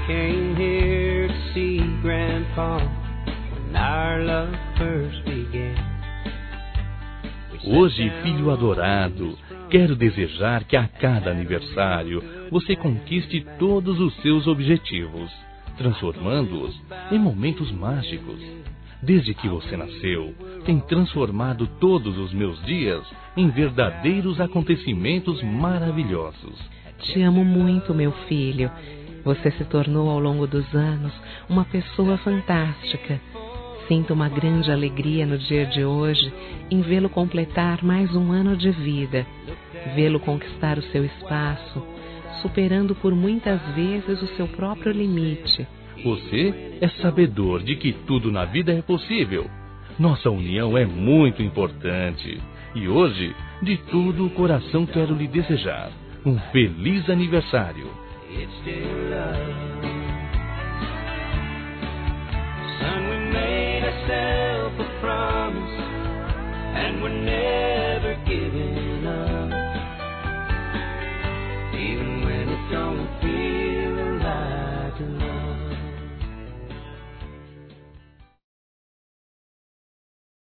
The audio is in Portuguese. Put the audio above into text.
came here to see Grandpa when our love first began. Hoje, filho adorado, quero desejar que a cada aniversário você conquiste todos os seus objetivos, transformando-os em momentos mágicos. Desde que você nasceu, tem transformado todos os meus dias em verdadeiros acontecimentos maravilhosos. Te amo muito, meu filho. Você se tornou ao longo dos anos uma pessoa fantástica. Sinto uma grande alegria no dia de hoje em vê-lo completar mais um ano de vida, vê-lo conquistar o seu espaço, superando por muitas vezes o seu próprio limite. Você é sabedor de que tudo na vida é possível. Nossa união é muito importante. E hoje, de todo o coração quero lhe desejar um feliz aniversário. It's still love. Son, we made ourselves a promise, and we're never